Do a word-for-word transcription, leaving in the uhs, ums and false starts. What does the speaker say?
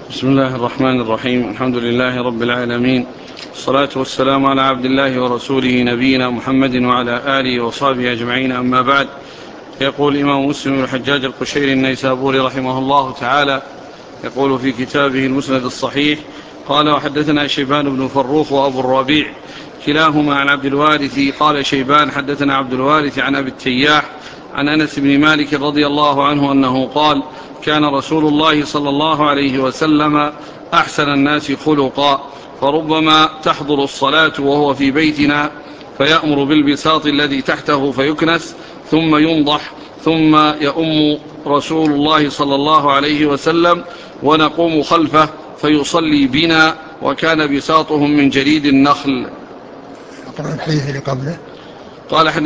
بسم الله الرحمن الرحيم. الحمد لله رب العالمين، والصلاة والسلام على عبد الله ورسوله نبينا محمد وعلى آله وصحبه أجمعين، أما بعد. يقول الإمام مسلم بن الحجاج القشيري النيسابوري رحمه الله تعالى يقول في كتابه المسند الصحيح: قال: وحدثنا شيبان بن فروخ وأبو الربيع كلاهما عن عبد الوارث. قال شيبان: حدثنا عبد الوارث عن أبي التياح عن أنس بن مالك رضي الله عنه أنه قال: كان رسول الله صلى الله عليه وسلم أحسن الناس خلقا، فربما تحضر الصلاة وهو في بيتنا فيأمر بالبساط الذي تحته فيكنس ثم ينضح، ثم يؤم رسول الله صلى الله عليه وسلم ونقوم خلفه فيصلي بنا، وكان بساطهم من جريد النخل. أقرأ الحديث اللي قبله. قال: